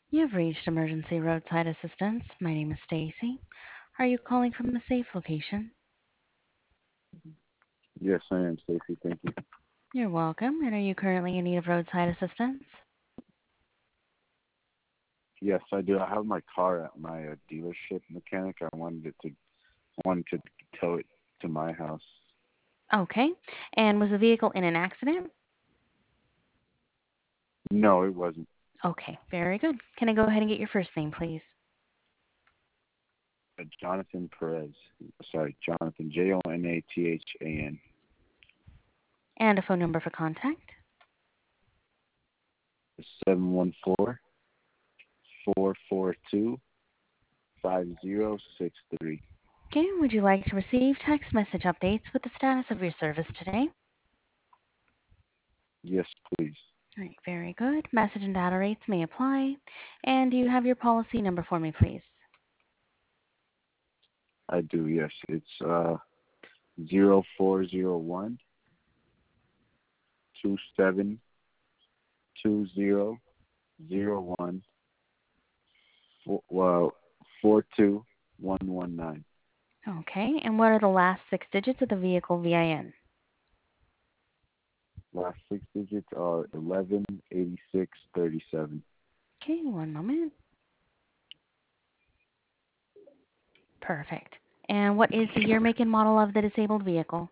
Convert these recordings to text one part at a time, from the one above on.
You've reached emergency roadside assistance. My name is Stacy. Are you calling from a safe location? Yes, I am, Stacy. Thank you. You're welcome. And are you currently in need of roadside assistance? Yes, I do. I have my car at my dealership mechanic. I wanted to tow it to my house. Okay. And was the vehicle in an accident? No, it wasn't. Okay, very good. Can I go ahead and get your first name, please? Jonathan Perez. Sorry, Jonathan. Jonathan. And a phone number for contact? 714-442-5063. Okay, would you like to receive text message updates with the status of your service today? Yes, please. All right, very good. Message and data rates may apply. And do you have your policy number for me, please? I do. Yes, it's 0401-272001 42119. Okay, and what are the last six digits of the vehicle VIN? Last six digits are 118637. Okay, one moment. Perfect. And what is the year, make, and model of the disabled vehicle?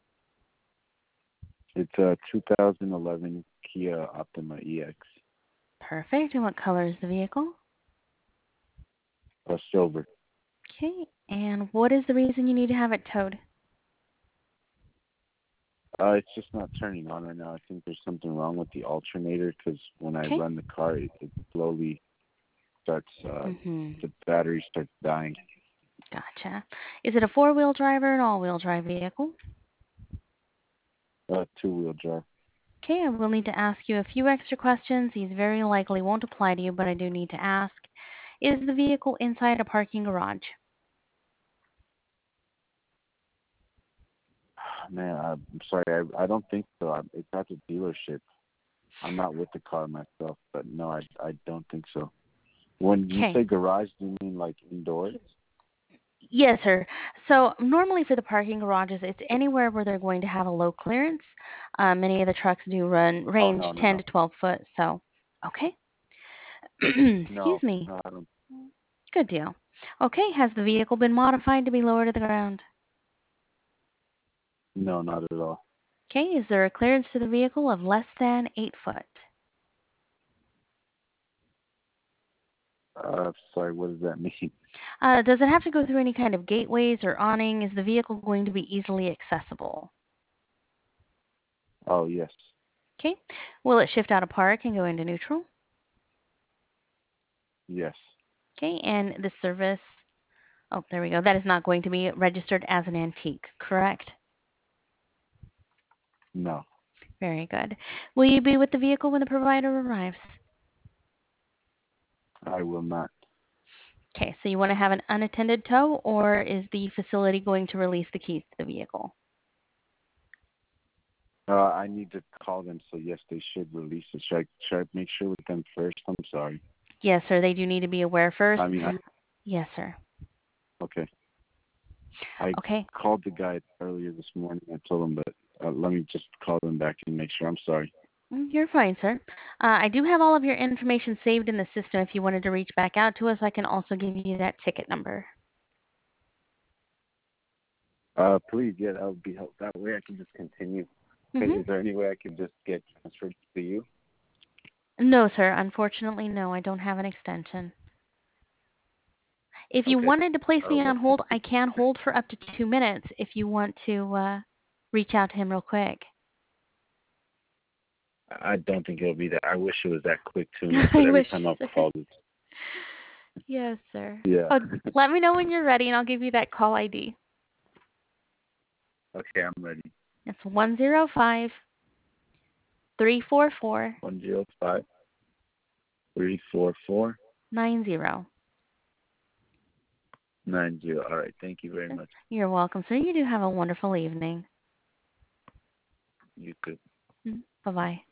It's a 2011 Kia Optima EX. Perfect. And what color is the vehicle? Silver. Okay. And what is the reason you need to have it towed? It's just not turning on right now. I think there's something wrong with the alternator because when I Okay. run the car, it slowly starts, Mm-hmm. the battery starts dying. Gotcha. Is it a four-wheel drive or an all-wheel drive vehicle? Two-wheel drive. Okay, I will need to ask you a few extra questions. These very likely won't apply to you, but I do need to ask. Is the vehicle inside a parking garage? Man, I'm sorry. I don't think so. It's at the dealership. I'm not with the car myself, but no, I don't think so. When you Okay. say garage, do you mean like indoors? Yes, sir. So normally for the parking garages, it's anywhere where they're going to have a low clearance. Many of the trucks do run Oh range no, no, 10 no, to 12 foot. So, okay. no, Excuse me. no. I don't. Good deal. Okay. Has the vehicle been modified to be lower to the ground? No, not at all. Okay. Is there a clearance to the vehicle of less than 8 foot? Sorry. What does that mean? Does it have to go through any kind of gateways or awning? Is the vehicle going to be easily accessible? Oh yes, Okay. Will it shift out of park and go into neutral? yes. Okay. And the service. Oh, there we go. That is not going to be registered as an antique, correct? No, Very good. Will you be with the vehicle when the provider arrives? I will not. Okay, so you want to have an unattended tow, or is the facility going to release the keys to the vehicle? I need to call them. So yes, they should release it. Should I make sure with them first? I'm sorry. Yes, sir. They do need to be aware first. I mean, Yes, sir. okay. I Okay. called the guy earlier this morning. I told him, but let me just call them back and make sure. I'm sorry. You're fine, sir. I do have all of your information saved in the system. If you wanted to reach back out to us, I can also give you that ticket number. Please, yeah, that would be help. That way I can just continue. Mm-hmm. Is there any way I could just get transferred to you? No, sir. Unfortunately, no. I don't have an extension. If you Okay. wanted to place me Well, on hold, I can hold for up to 2 minutes if you want to reach out to him real quick. I don't think it'll be that. I wish it was that quick too, but I every wish, time I've sir. called, it's Yes, sir. yeah. Oh, let me know when you're ready, and I'll give you that call ID. Okay, I'm ready. It's 105-344-90. 105-344-90. All right. Thank you very much. You're welcome, sir. You do have a wonderful evening. You too. Bye bye.